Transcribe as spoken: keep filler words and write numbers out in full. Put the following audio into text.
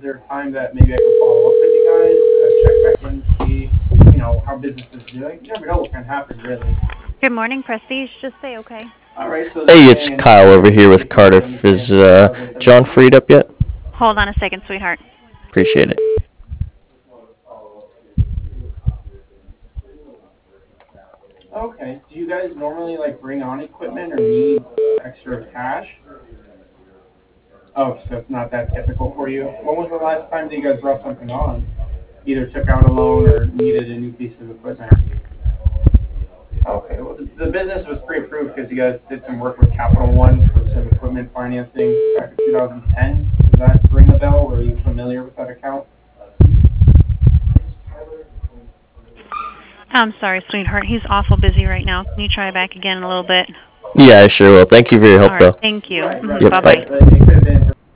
there a time that maybe I can follow up with you guys, uh, check back in, see, you know, how business is doing? You never know what can happen, really. Good morning, Prestige. Just say okay. All right, so they're Hey, it's saying Kyle anything over from here with April Cardiff. twenty-fifth Is to uh, John twenty seventeen. freed up yet? Hold on a second, sweetheart. Appreciate it. Okay. Do you guys normally like bring on equipment or need extra cash? Oh, so it's not that typical for you. When was the last time that you guys brought something on? Either took out a loan or needed a new piece of equipment. Okay, well, the the business was pre-approved because you guys did some work with Capital One for some equipment financing back in two thousand ten. Does that ring a bell? Or are you familiar with that account? I'm sorry, sweetheart. He's awful busy right now. Can you try back again in a little bit? Yeah, I sure will. Thank you for your All help, right. though. Thank you. Right, hmm right, Yep, Bye right. bye. bye. Like, it could have been